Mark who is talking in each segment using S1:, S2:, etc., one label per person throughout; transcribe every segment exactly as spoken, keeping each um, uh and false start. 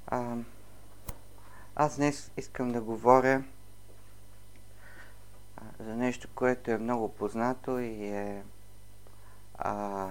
S1: А, аз днес искам да говоря а, за нещо, което е много познато и е а,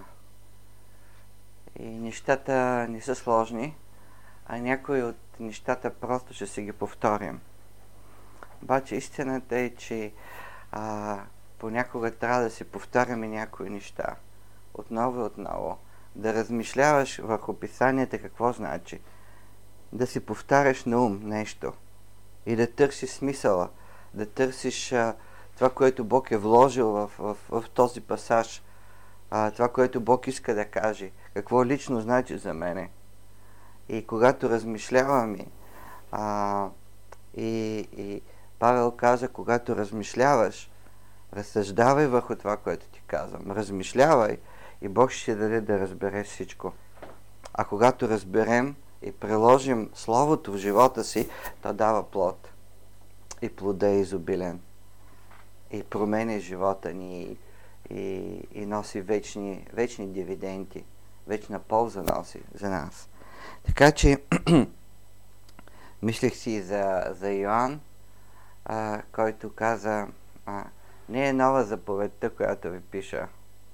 S1: и нещата не са сложни, а някои от нещата просто ще си ги повторим. Обаче истината е, че а, понякога трябва да си повтаряме някои неща отново и отново, да размишляваш върху писанията какво значи, да си повтаряш на ум нещо и да търсиш смисъла, да търсиш а, това, което Бог е вложил в, в, в този пасаж, а, това, което Бог иска да каже, какво лично значи за мене. И когато размишляваме, а, и, и Павел каза, когато размишляваш, разсъждавай върху това, което ти казвам. Размишлявай и Бог ще даде да разбереш всичко. А когато разберем и приложим Словото в живота си, то дава плод. И плода е изобилен. И променя живота ни и, и, и носи вечни, вечни дивиденти. Вечна полза носи за нас. Така че мислех си за, за Йоан, а, който каза, а, не е нова заповедта, която ви пиша,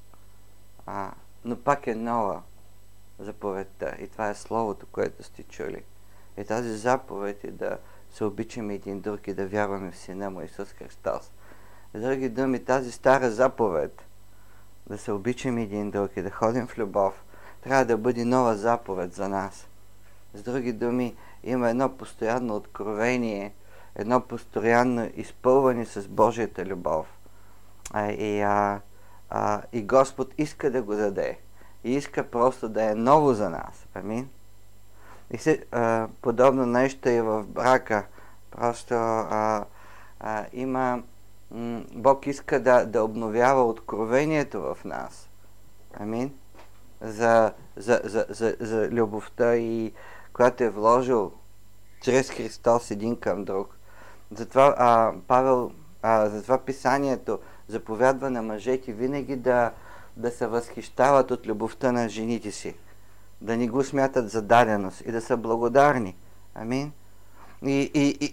S1: а, но пак е нова заповедта. И това е Словото, което сте чули. И тази заповед е да се обичаме един друг и да вярваме в Сина му Исус Христос. С други думи, тази стара заповед, да се обичаме един друг и да ходим в любов, трябва да бъде нова заповед за нас. С други думи, има едно постоянно откровение, едно постоянно изпълване с Божията любов. А, и, а, а, и Господ иска да го даде. И иска просто да е ново за нас. Амин. И се, а, подобно нещо и в брака. Просто а, а, има... М- Бог иска да, да обновява откровението в нас. Амин. За, за, за, за, за любовта, и която е вложил чрез Христос един към друг. Затова а, Павел, а, затова писанието заповядва на мъжете винаги да, да се възхищават от любовта на жените си, да не го смятат за даденост и да са благодарни. Амин. И, и, и,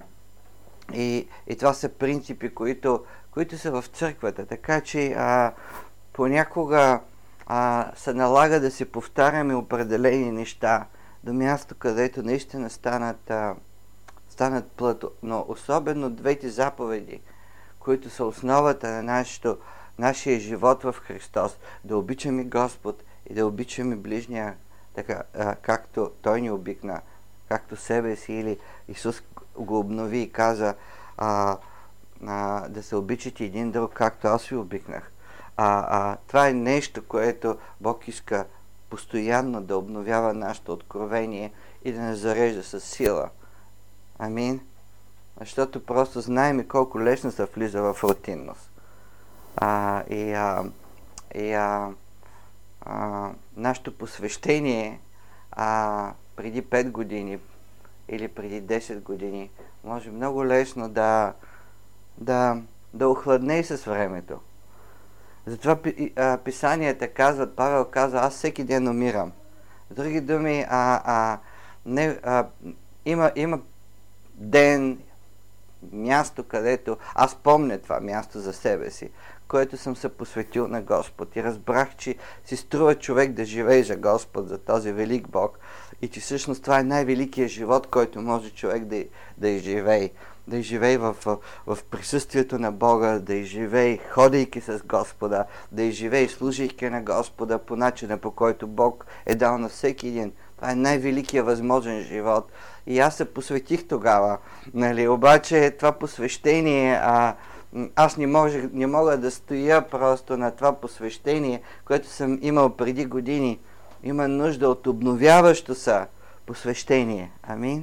S1: и, и това са принципи, които, които са в църквата. Така че а, понякога а, се налага да се повтаряме определени неща до място, където наистина станат, а, станат плътно. Но особено двете заповеди, които са основата на нашето, нашия живот в Христос, да обичаме Господ и да обичаме ближния, така, а, както Той ни обикна, както себе си, или Исус го обнови и каза а, а, да се обичате един друг, както аз ви обикнах. А, а, това е нещо, което Бог иска постоянно да обновява нашето откровение и да не зарежда с сила. Амин. Защото просто знаем колко лесно се влиза в рутинност. А, и а, и а, а, нашето посвещение а, преди пет години или преди десет години може много лесно да, да, да охладне с времето. Затова а, писанията казват, Павел казва, аз всеки ден умирам. С други думи, а, а, не, а, има, има ден, място, където аз помня това място за себе си, което съм се посветил на Господ и разбрах, че си струва човек да живее за Господ, за този велик Бог, и че всъщност това е най-великият живот, който може човек да, да изживее. Да изживее в, в, в присъствието на Бога, да изживее ходейки с Господа, да изживее служейки на Господа по начина, по който Бог е дал на всеки един. Това е най-великият възможен живот. И аз се посветих тогава. Нали? Обаче това посвещение, а, аз не, можех, не мога да стоя просто на това посвещение, което съм имал преди години. Има нужда от обновяващо се посвещение. Амин.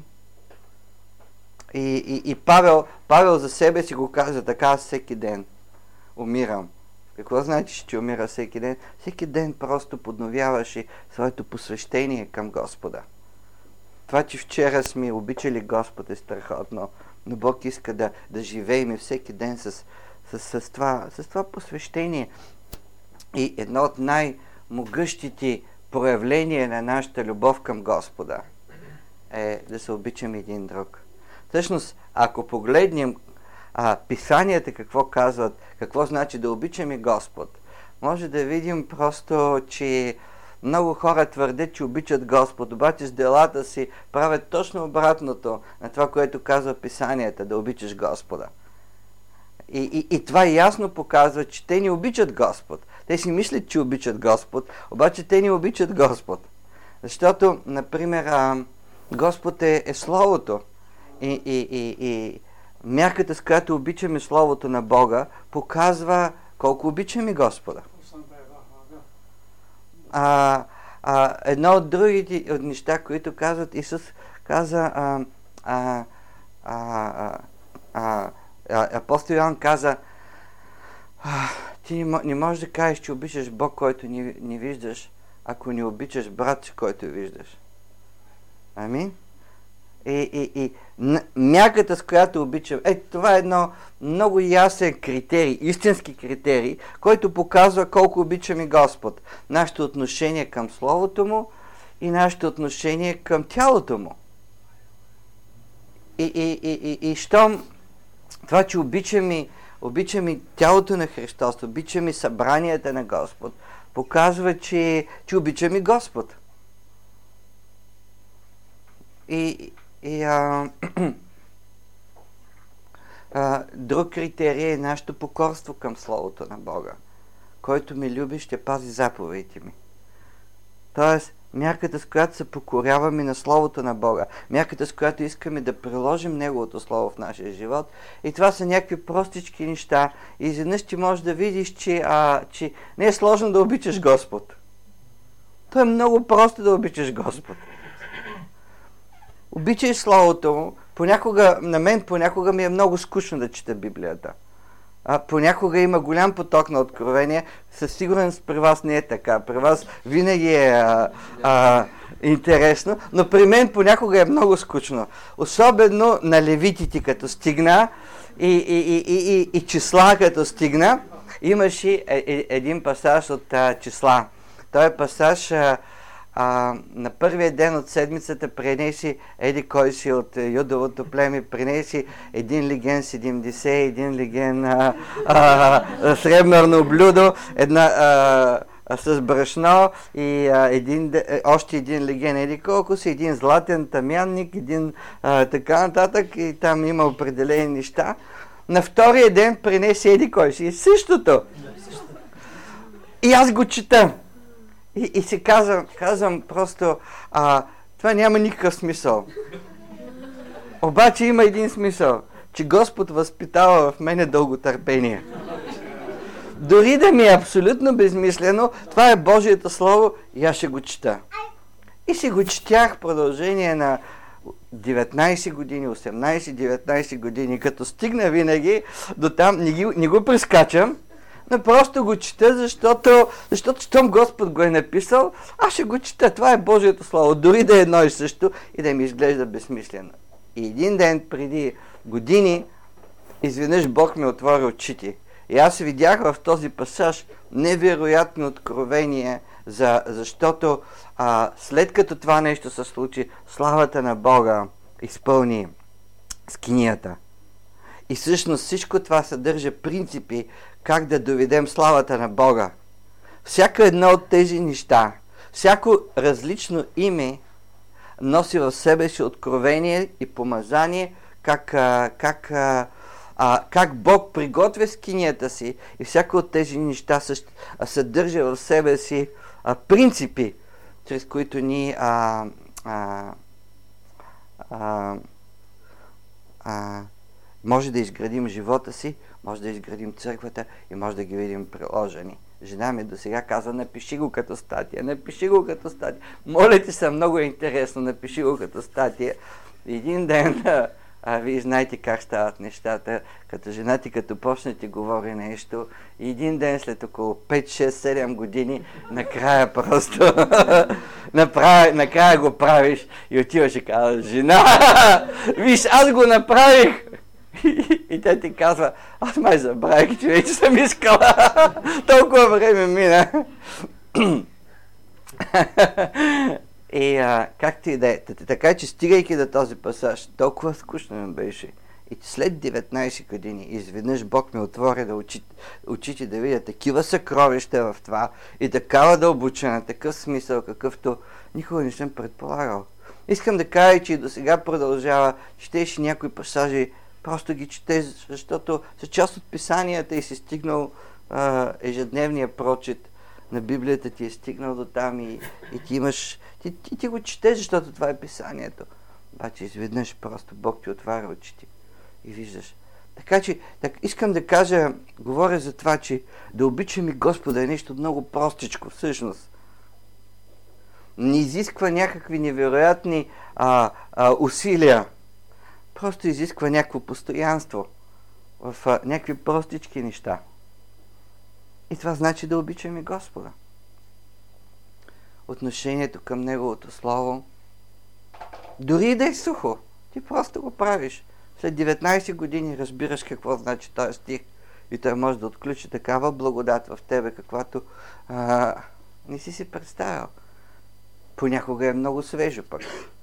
S1: И, и, и Павел, Павел за себе си го каза така: аз всеки ден умирам. Какво значи, че умира всеки ден? Всеки ден просто подновяваше своето посвещение към Господа. Това, че вчера сме обичали Господ, е страхотно, но Бог иска да, да живеем всеки ден с, с, с, това, с това посвещение. И едно от най-могъщите проявления на нашата любов към Господа е да се обичаме един друг. Всъщност, ако погледнем а, писанията какво казват, какво значи да обичаме Господ, може да видим просто, че много хора твърдят, че обичат Господ, обаче с делата си правят точно обратното на това, което казва писанията, да обичаш Господа. И, и, и това ясно показва, че те не обичат Господ. Те си мислят, че обичат Господ, обаче те не обичат Господ. Защото, например, а, Господ е, е Словото. И, и, и, и мярката, с която обичаме Словото на Бога, показва колко обичаме Господа. А, а, едно от другите от неща, които казват, Исус каза, а, а, а, а, а, апостол Йоан каза, ти не, не можеш да кажеш, че обичаш Бог, който не, не виждаш, ако не обичаш брат, който виждаш. Амин? И, и, и мярката, с която обичам, е, това е едно много ясен критерий, истински критерий, който показва колко обичаме Господ. Нашето отношение към Словото Му и нашето отношение към тялото Му. И, и, и, и, и щом това, че обичаме, обичаме тялото на Христос, обичаме събранията на Господ, показва, че, че обичаме Господ. И, и а, а, друг критерий е нашето покорство към Словото на Бога. Който ме люби, ще пази заповедите ми. Тоест, мярката, с която се покоряваме на Словото на Бога, мярката, с която искаме да приложим Неговото Слово в нашия живот. И това са някакви простички неща. И изведнъж ти можеш да видиш, че, а, че не е сложно да обичаш Господ. То е много просто да обичаш Господ. Обичай Словото Му. Понякога, на мен понякога ми е много скучно да чета Библията. А, понякога има голям поток на откровение. Със сигурност при вас не е така. При вас винаги е а, а, интересно, но при мен понякога е много скучно. Особено на левитите, като стигна и, и, и, и, и, и числа, като стигна. Имаше е, е, един пасаж от а, числа. Той е пасаж а, а, на първия ден от седмицата принеси еди кой си от Юдовото племе, принеси един леген седемдесет, един леген а, а, сребърно блюдо, една а, а, с брашно и а, един, още един леген еди колко си, един златен тамянник, един а, така нататък, и там има определени неща. На втория ден принеси еди кой си същото. И аз го чета. И, и си казвам, казвам просто, а, това няма никакъв смисъл. Обаче има един смисъл, че Господ възпитава в мене дълготърпение. Дори да ми е абсолютно безмислено, това е Божието Слово и аз ще го чета. И си го четях в продължение на деветнайсет години, осемнайсет деветнайсет години, като стигна винаги до там, не, ги, не го прескачам, но просто го чета, защото, защото щом Господ го е написал, аз ще го чета. Това е Божието Слово, дори да е едно и също и да ми изглежда безсмислено. И един ден преди години, изведнъж Бог ми отвори очите. И аз видях в този пасаж невероятно откровение, за, защото а, след като това нещо се случи, славата на Бога изпълни скинията. И всъщност всичко това съдържа принципи как да доведем славата на Бога. Всяко едно от тези неща, всяко различно име носи в себе си откровение и помазание, как, а, как, а, а, как Бог приготвя скинията си, и всяко от тези неща съдържа в себе си а, принципи, чрез които ни а, а, а, а, може да изградим живота си, може да изградим църквата и може да ги видим приложени. Жена ми до сега казва, напиши го като статия, напиши го като статия. Моля ти се, много е интересно, напиши го като статия. Един ден, а, а вие знаете как стават нещата, като жена ти като почне ти говори нещо, и един ден след около пет, шест, седем години, накрая просто, накрая, накрая го правиш и отиваш и казваш, жена, виж, аз го направих! И тя ти казва, аз май забравих, че вече съм искала. Толкова време мина. И а, както и да е. Така че стигайки до този пасаж, толкова скучно ми беше. И след деветнайсет години изведнъж Бог ми отвори да очи, очите да видя такива съкровища в това и такава дълбочина, такъв смисъл, какъвто никога не съм предполагал. Искам да кажа, че и до сега продължава, четеш някои пасажи, просто ги четеш, защото са част от писанията и си стигнал а, ежедневния прочит на Библията, ти е стигнал до там и, и ти имаш, ти, ти, ти го четеш, защото това е писанието. Обаче изведнъж просто Бог ти отваря очите и виждаш. Така че, так, искам да кажа, говоря за това, че да обичаме Господа е нещо много простичко, всъщност. Не изисква някакви невероятни а, а, усилия. Просто изисква някакво постоянство в а, някакви простички неща. И това значи да обичаме Господа. Отношението към Неговото Слово, дори и да е сухо, ти просто го правиш. След деветнайсет години разбираш какво значи този стих и той може да отключи такава благодат в тебе, каквато а, не си си представил. Понякога е много свежо пък.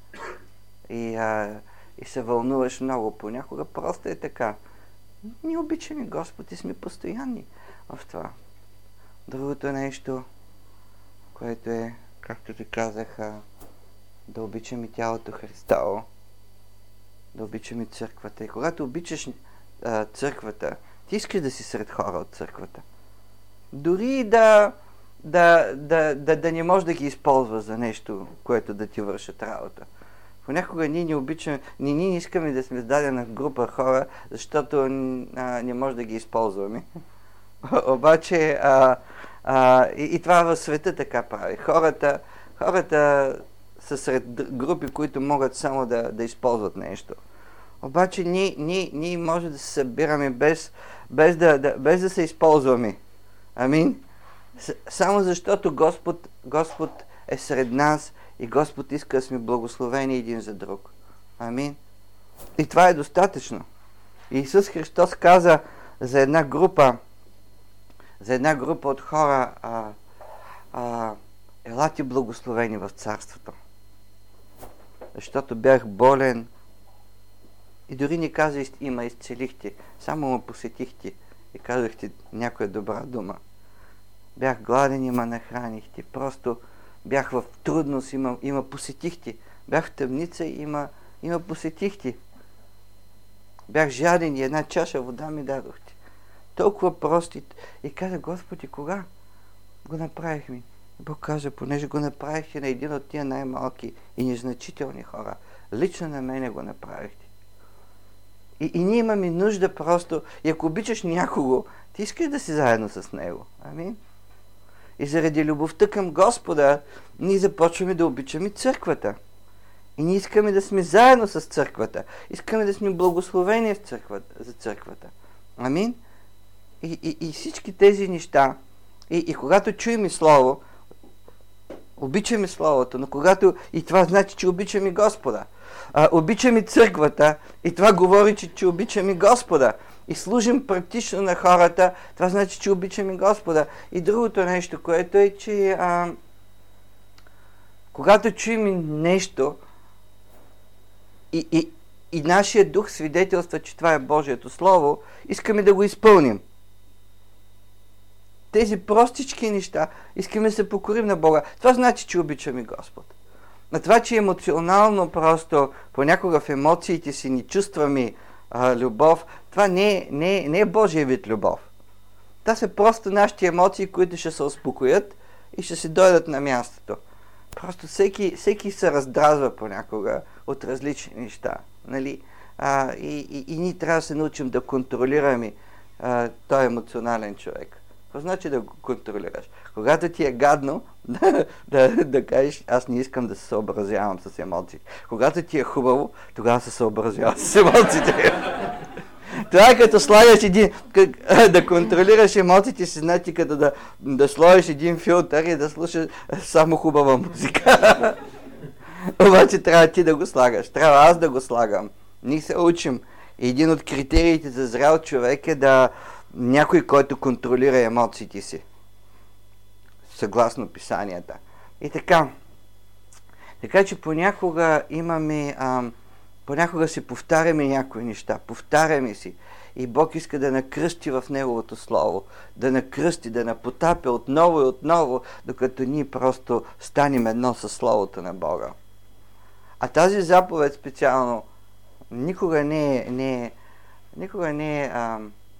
S1: И, а, и се вълнуваш много. Понякога просто е така. Ние обичаме Господ и сме постоянни в това. Другото нещо, което е, както ти казах, да обичаме тялото Христово, да обичаме църквата. И когато обичаш а, църквата, ти искаш да си сред хора от църквата. Дори да, да, да, да, да не можеш да ги използваш за нещо, което да ти вършат работа. Понякога ние не обичаме, ние не искаме да сме с дадена група хора, защото а, не може да ги използваме. Обаче а, а, и, и това в света така прави. Хората, хората са сред групи, които могат само да, да използват нещо. Обаче ние, ние, ние може да се събираме без, без, да, да, без да се използваме. Амин. С, само защото Господ, Господ е сред нас и Господ иска да сме благословени един за друг. Амин. И това е достатъчно. Исус Христос каза за една група, за една група от хора, а, а, елате благословени в царството. Защото бях болен и дори не каза има изцелихте, само ме посетихте и казахте някоя добра дума. Бях гладен и ме нахранихте. Просто бях в трудност и ме, и ме посетихте. Бях в тъмница и ме, и ме посетихте. Бях жаден и една чаша вода ми дадохте. Толкова прости. И каза, Господи, кога го направихме? Бог каза, понеже го направихте на един от тия най-малки и незначителни хора. Лично на мене го направихте. И, и ние имаме нужда просто, и ако обичаш някого, ти искаш да си заедно с него. Амин. И заради любовта към Господа, ние започваме да обичаме църквата. И ние искаме да сме заедно с църквата. Искаме да сме благословени в църквата, за църквата. Амин. И, и, и всички тези неща, и, и когато чуем Слово, обичаме Словото, но когато и това значи, че обичаме Господа. А, обичаме църквата и това говори, че, че обичаме Господа. И служим практично на хората, това значи, че обичаме Господа. И другото нещо, което е, че а, когато чуем нещо и, и, и нашия дух свидетелства, че това е Божието Слово, искаме да го изпълним. Тези простички неща, искаме да се покорим на Бога. Това значи, че обичаме Господ. На това, че емоционално просто, понякога в емоциите си ни чувстваме а, любов, това не е, не, е, не е Божия вид любов. Това са просто нашите емоции, които ще се успокоят и ще се дойдат на мястото. Просто всеки, всеки се раздразва понякога от различни неща. Нали? А, и, и, и ние трябва да се научим да контролираме а, този емоционален човек. Какво значи да го контролираш? Когато ти е гадно, да, да, да кажеш, аз не искам да се съобразявам с емоциите. Когато ти е хубаво, тогава се съобразявам с емоциите. Това е като слагаш един, как, да контролираш емоциите си, значи като да, да сложиш един филтър и да слушаш само хубава музика. Обаче трябва ти да го слагаш, трябва аз да го слагам. Ние се учим. Един от критериите за зрял човек е да някой, който контролира емоциите си. Съгласно писанията. И така. Така че понякога имаме, а, понякога си повтаряме някои неща, повтаряме си. И Бог иска да накръсти в Неговото Слово, да накръсти, да напотапя отново и отново, докато ние просто станем едно със Словото на Бога. А тази заповед специално никога не е, не е, никога не е, а,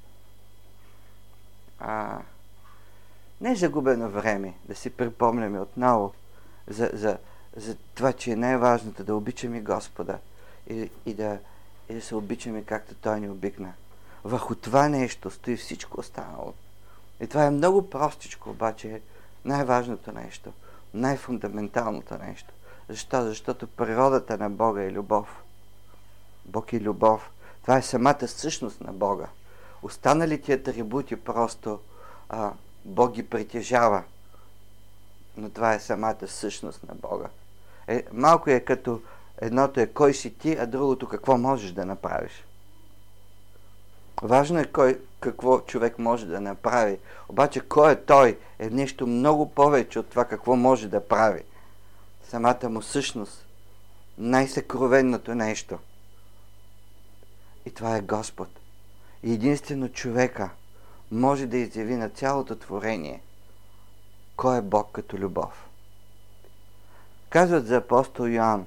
S1: а, не е загубено време да си припомняме отново за, за, за това, че е най-важното да обичаме Господа и, и, да, и да се обичаме както Той ни обикна. Върху това нещо стои всичко останало. И това е много простичко, обаче е най-важното нещо, най-фундаменталното нещо. Защо? Защото природата на Бога е любов. Бог е любов. Това е самата същност на Бога. Останалите атрибути просто а, Бог ги притежава. Но това е самата същност на Бога. Е, малко е като едното е кой си ти, а другото какво можеш да направиш. Важно е кой, какво човек може да направи. Обаче кой е той е нещо много повече от това какво може да прави. Самата му същност. Най-съкровенното нещо. И това е Господ. И единствено човека може да изяви на цялото творение кой е Бог като любов. Казват за апостол Йоан,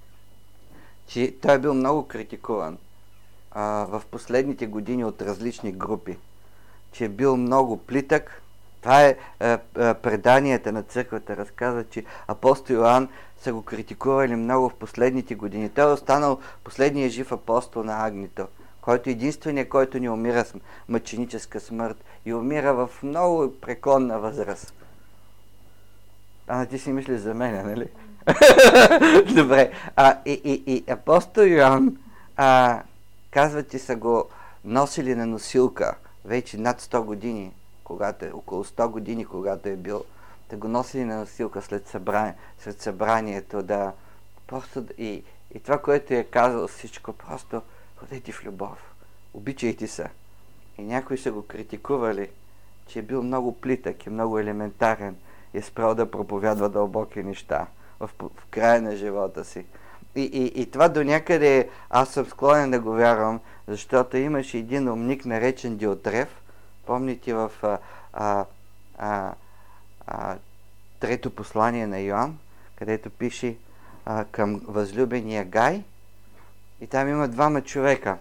S1: че той е бил много критикуван а, в последните години от различни групи, че е бил много плитък. Това е а, а, преданията на църквата разказват, че апостол Йоан са го критикували много в последните години. Той е останал последният жив апостол на Агнито, който е единственият, който не умира с мъченическа смърт и умира в много преклонна възраст. А, ти си мислиш за мене, нали? Добре. А, и, и, и апостол Йоан а, казва, че са го носили на носилка вече над сто години, когато е, около сто години, когато е бил, да го носили на носилка след, събрание, след събранието, да просто и, и това, което е казал всичко, просто ходете в любов, обичайте се. И някои са го критикували, че е бил много плитък и много елементарен и е спрял да проповядва дълбоки неща в, в края на живота си. И, и, и това до някъде аз съм склонен да го вярвам, защото имаше един умник, наречен Диотреф. Помните в а, а, а, а, трето послание на Йоан, където пише а, към възлюбения Гай. И там има двама човека.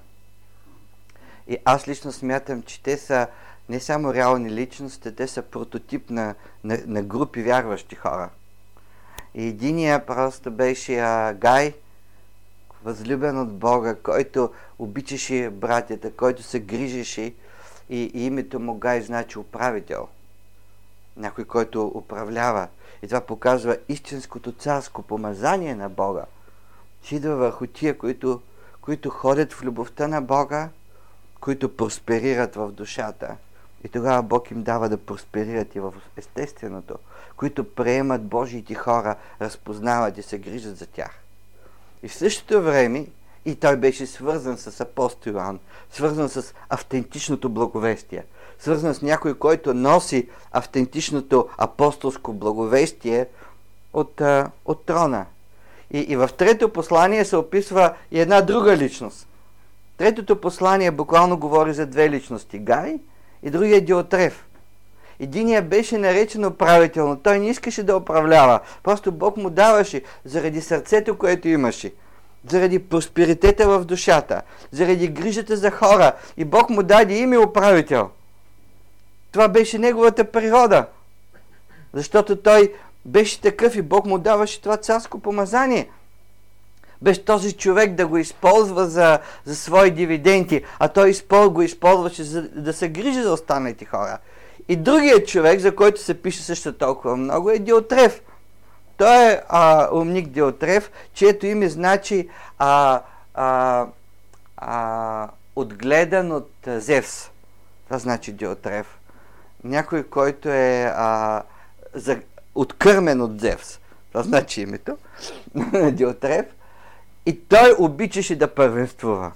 S1: И аз лично смятам, че те са не само реални личности, те са прототип на, на, на групи вярващи хора. И единия просто беше а, Гай, възлюбен от Бога, който обичаше братята, който се грижеше и, и името му Гай значи управител. Някой, който управлява. И това показва истинското царско помазание на Бога. Че идва върху тия, които, които ходят в любовта на Бога, които просперират в душата. И тогава Бог им дава да просперират и в естественото, които приемат Божиите хора, разпознават и се грижат за тях. И в същото време и той беше свързан с апостол Йоан, свързан с автентичното благовестие, свързан с някой, който носи автентичното апостолско благовестие от, а, от трона. И, и в трето послание се описва и една друга личност. Третото послание буквално говори за две личности. Гай и другия Диотреф. Единият беше наречен управително. Той не искаше да управлява. Просто Бог му даваше заради сърцето, което имаше. Заради просперитета в душата. Заради грижата за хора. И Бог му даде име управител. Това беше неговата природа. Защото той беше такъв и Бог му даваше това царско помазание. Без този човек да го използва за, за свои дивиденти, а той изпол, го използваше за да се грижи за останалите хора. И другият човек, за който се пише също толкова много, е Диотреф. Той е а, умник Диотреф, чието име значи а, а, а, отгледан от Зевс. Това значи Диотреф. Някой, който е а, за, откърмен от Зевс. Това значи името. Диотреф. И той обичаше да първенствува.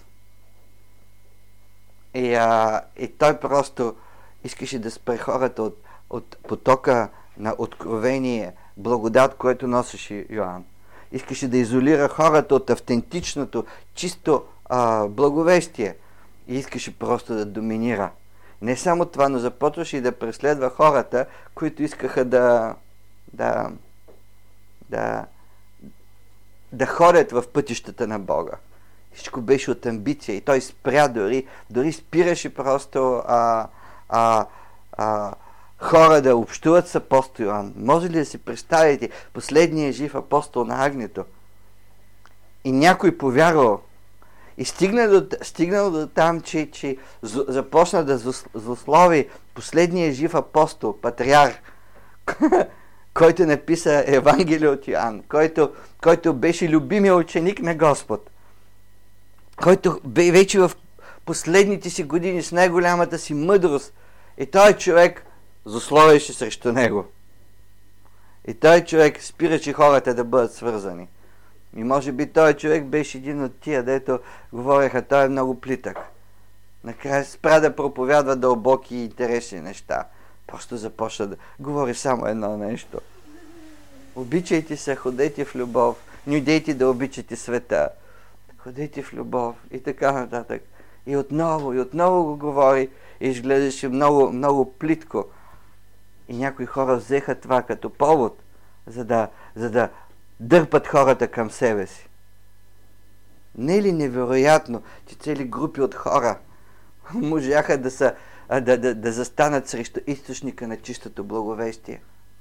S1: И, а, и той просто искаше да спре хората от, от потока на откровение, благодат, който носеше Йоан. искаше да изолира хората от автентичното, чисто а, благовестие и искаше просто да доминира. Не само това, но започваше и да преследва хората, които искаха да да да да ходят в пътищата на Бога. Всичко беше от амбиция и той спря дори, дори спираше просто а, а, а, хора да общуват с апостол Йоан. Може ли да си представите последният жив апостол на Агнето? И някой повярвал. И стигнал до, стигнал до там, че, че започна да злослови последния жив апостол, патриарх, който написа Евангелие от Йоан, който, който беше любимия ученик на Господ, който бе вече в последните си години с най-голямата си мъдрост, и той човек злословеше срещу него. И той човек спираше хората да бъдат свързани. И може би той човек беше един от тия, дето говореха, той е много плитък. Накрая спря да проповядва дълбоки и интересни неща. Просто започна да говори само едно нещо. Обичайте се, ходете в любов. Не идейте да обичате света. Ходете в любов и така нататък. И отново, и отново го говори и изглеждаше много, много плитко. И някои хора взеха това като повод, за да, за да дърпат хората към себе си. Не е ли невероятно, че цели групи от хора можаха да, са, да, да, да застанат срещу източника на чистото благовестие?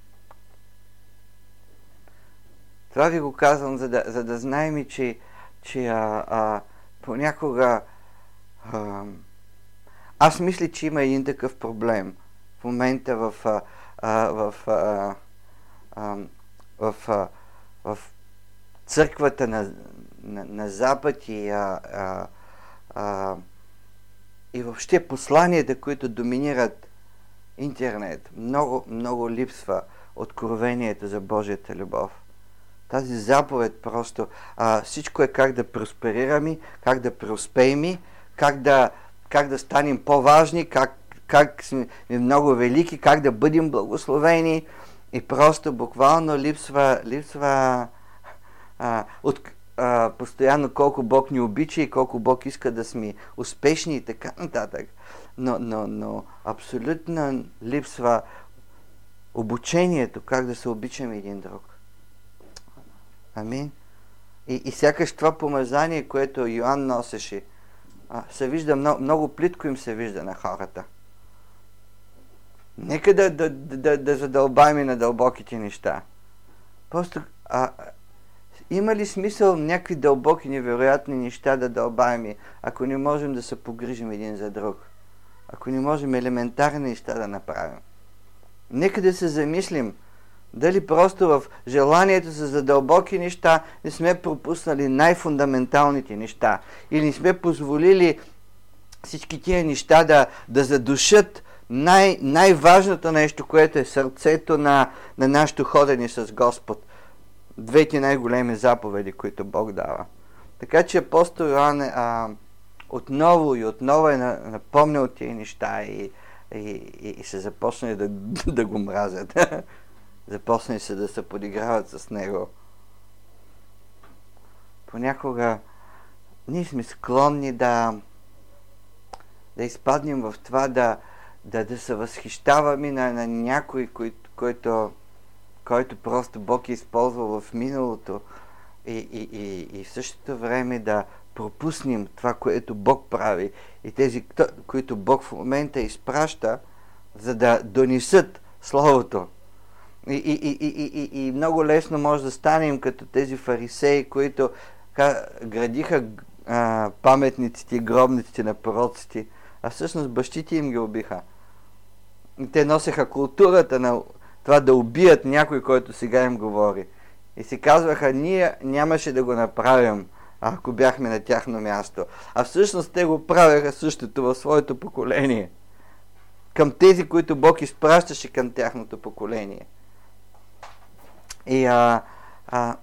S1: Това ви го казвам, за да, за да знаем, че, че а, а, понякога а, аз мисля, че има един такъв проблем в момента в а, а, в, а, а, в, а, в църквата на, на, на Запад и, а, а, а, и въобще посланията, които доминират интернет. Много, много липсва откровението за Божията любов. Тази заповед просто, а, всичко е как да просперираме, как да преуспеем, как да, как да станем по-важни, как, как сме много велики, как да бъдем благословени. И просто буквално липсва, липсва а, от, а, постоянно колко Бог ни обича и колко Бог иска да сме успешни и така нататък. Но, но, но абсолютно липсва обучението как да се обичаме един друг. Амин. И, и сякаш това помазание, което Йоан носеше, а, се вижда много, много плитко им се вижда на хората. Нека да, да, да, да задълбаем на дълбоките неща. Просто а, има ли смисъл някакви дълбоки, невероятни неща да дълбаем, ако не можем да се погрижим един за друг? Ако не можем елементарни неща да направим? Нека да се замислим дали просто в желанието за задълбоки неща не сме пропуснали най-фундаменталните неща или не сме позволили всички тия неща да, да задушат най- най-важното нещо, което е сърцето на, на нашето ходене с Господ. Двете най-големи заповеди, които Бог дава. Така че апостол Йоан а, отново и отново е напомнял тия неща и, и, и, и се започне да, да го мразят. Започне се да се подиграват с него. Понякога ние сме склонни да да изпаднем в това да, да, да се възхищаваме на, на някой, кой, който, който просто Бог е използвал в миналото и, и, и, и в същото време да пропуснем това, което Бог прави и тези, които Бог в момента изпраща, за да донесат Словото. И, и, и, и, и, и много лесно може да станем като тези фарисеи, които градиха а, паметниците и гробниците на пророците, а всъщност бащите им ги убиха. И те носеха културата на това да убият някой, който сега им говори. И си казваха, ние нямаше да го направим, ако бяхме на тяхно място. А всъщност те го правяха същото в своето поколение. Към тези, които Бог изпращаше към тяхното поколение. И а, а,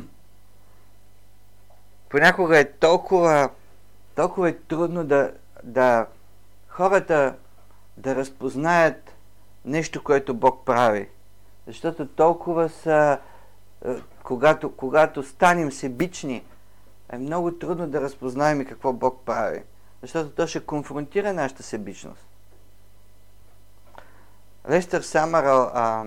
S1: понякога е толкова, толкова е трудно да, да хората да разпознаят нещо, което Бог прави. Защото толкова са когато, когато станем себични, е много трудно да разпознаем какво Бог прави. Защото то ще конфронтира нашата себичност. Лестър Самъръл а,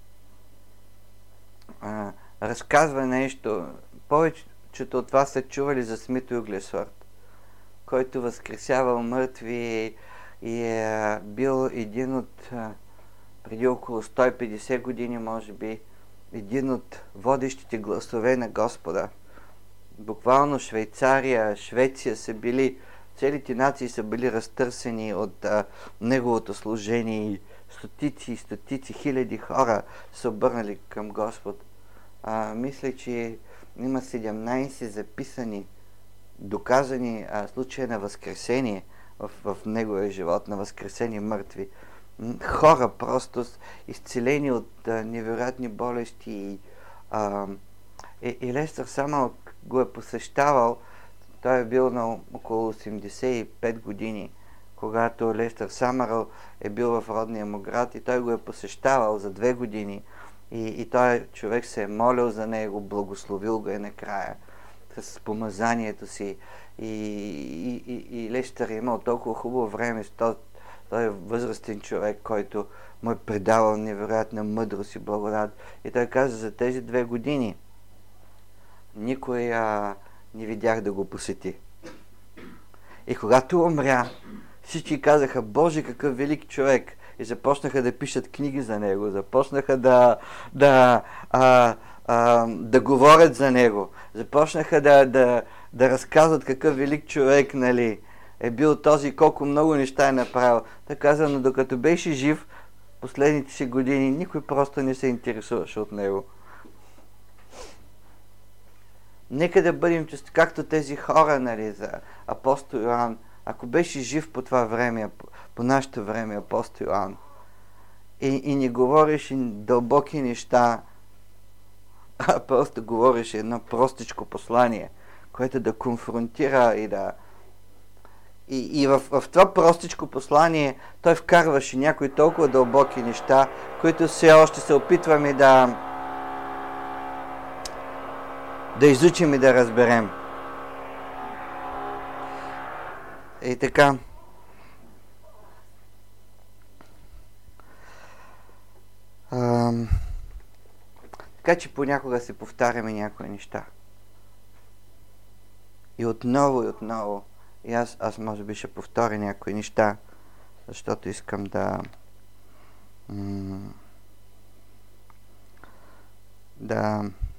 S1: а, разказва нещо. Повечето от вас са чували за Смит Углесворт, който възкресявал мъртви и е бил един от, преди около сто и петдесет години, може би, един от водещите гласове на Господа. Буквално Швейцария, Швеция са били, целите нации са били разтърсени от а, неговото служение и стотици и стотици хиляди хора са обърнали към Господ. А, мисля, че има седемнайсет записани, доказани а, случаи на възкресение в, в неговия живот, на възкресени мъртви. Хора просто изцелени от а, невероятни болести. И, а, и, и Лестър Самъръл го е посещавал. Той е бил на около осемдесет и пет години, когато Лестър Самъръл е бил в родния му град, и той го е посещавал за две години. И, и той човек се е молил за него, благословил го е накрая с помазанието си. И, и, и, и Лестър е имал толкова хубаво време. Той, той е възрастен човек, който му е предавал невероятна мъдрост и благодат. И той каза, за тези две години никой а, не видях да го посети. И когато умря, всички казаха, Боже, какъв велик човек! И започнаха да пишат книги за него, започнаха да, да, а, а, да говорят за него, започнаха да, да, да разказват какъв велик човек, нали, е бил този, колко много неща е направил. Той каза, но докато беше жив, последните си години, никой просто не се интересуваше от него. Нека да бъдем както тези хора, нали, за апостол Йоан. Ако беше жив по това време, по, по нашето време, апостол Йоан, и, и не говореше дълбоки неща, а просто говореше едно простичко послание, което да конфронтира и да... И, и в, в това простичко послание той вкарваше някои толкова дълбоки неща, които все още се опитваме да да изучим и да разберем. И така. Ам, така че понякога се повтаряме някои неща. И отново и отново. И аз, аз може би ще повторя някои неща, защото искам да м- да